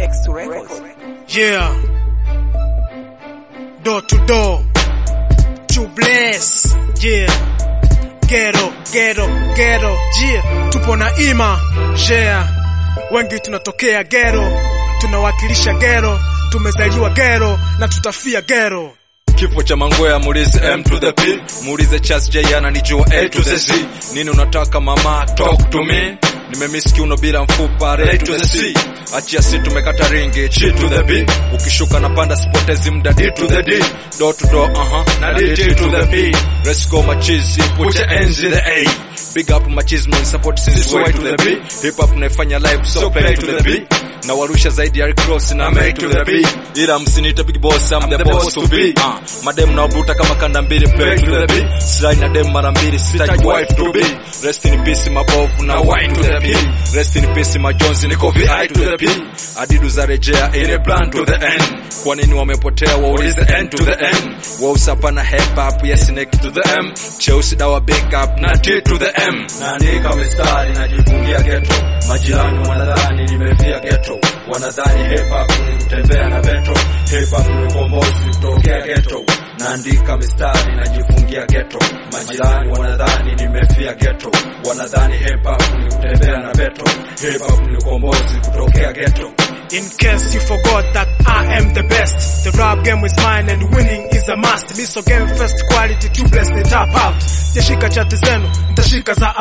X Records. Yeah. Door to door. To bless. Yeah. Ghetto. Yeah. Tupo na ima. Yeah. Wengi tunatokea ghetto. Tunawakilisha ghetto. Tumezaliwa ghetto na tutafia ghetto. Kifo cha Mangoya muulize M to the P, muulize Chas J ananijua A to the Z. Nini unataka mama, talk to me. Nimemiss kiuno bila mfupa, A to the C. Achia si tumekata ringi, G to the B. Ukishuka na panda sipotezi mda, D to the D. Door to door, na D to the B. Let's go machizi, put your hands in the A. Big up machizi, no support since way to the B. Hip hop naifanya live, so play to the B. Na warusha zaidi ya cross na make to the B. Ila msinita big boss, I'm the boss to be. Madem na ubuta kama kanda mbili, play to the B. Slide na dem mara mbili, sitaji wife to be. Rest in peace mabovu na wine to the B. Rest in peace majonzi niko VI to the B. Adidu za rejea ile plan to the end. Kwa nini wamepotea waulize N to the N. Wausapa na hip hop ya snake to the M. Cheusi dawa big up na T to the M. Naandika mistari najifungia ghetto. Majirani wanadhani nimefia ghetto. Wanadhani hip hop ni kutembea na beto. Hip hop ni ukombozi kutokea ghetto. Naandika mistari najifungia ghetto. Majirani wanadhani nimefia ghetto. Wanadhani hip hop ni kutembea na beto. Hip hop ni ukombozi kutokea ghetto. In case you forgot that I am the best, the rap game is mine and winning is a must. Miso game first quality, too blessed the top out. Jashika chati zenu, nitashika za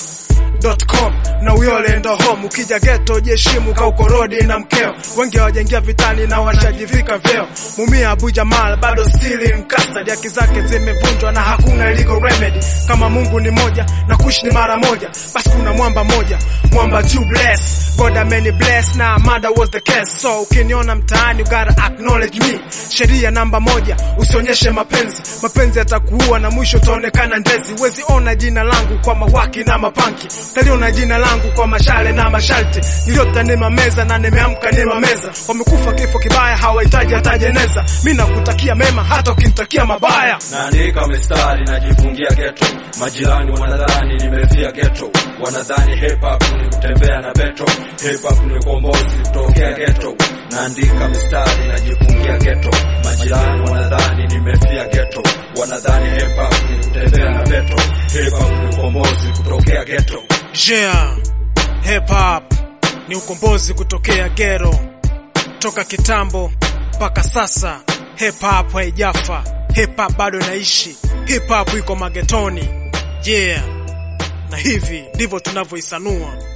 about.com na uyole ndo home. Ukija ghetto jeshimu kauko rodi na mkeo. Wengi hawajaingia vitani na washajivika veo. Mumia Abu Jamal bado still in custody. Haki zake zimevunjwa na hakuna legal remedy. Kama Mungu ni moja na kuishi ni mara moja, basi kuna mwamba moja, mwamba too bless. God many bless na murder was the case. So ukiniona mtaani you gotta acknowledge me. Sheria namba moja, usionyeshe mapenzi. Mapenzi yatakuua na mwisho utaonekana ndezi. Wezi ona jina langu kwa mawaki na mapanki. Taliona jina langu kwa mashale na masharti. Niliota nema meza na nimeamka nema meza. Wamekufa kifo kibaya hawahitaji hata jeneza. Mimi nakutakia mema hata ukinitakia mabaya. Naandika mistari najifungia ghetto. Majirani wanadhani nimefia ghetto. Wanadhani hip hop ni kutembea na beto. Hip hop ni ukombozi kutokea ghetto. Naandika mistari najifungia ghetto. Majirani wanadhani nimefia ghetto. Wanadhani hip hop ni kutembea na beto. Hip hop ni ukombozi kutokea ghetto. Yeah, hip hop ni ukombozi kutokea ghetto. Toka kitambo mpaka sasa hip hop haijafa. Hip hop bado inaishi. Hip hop iko magetoni. Yeah, na hivi ndivyo tunavyoisanua.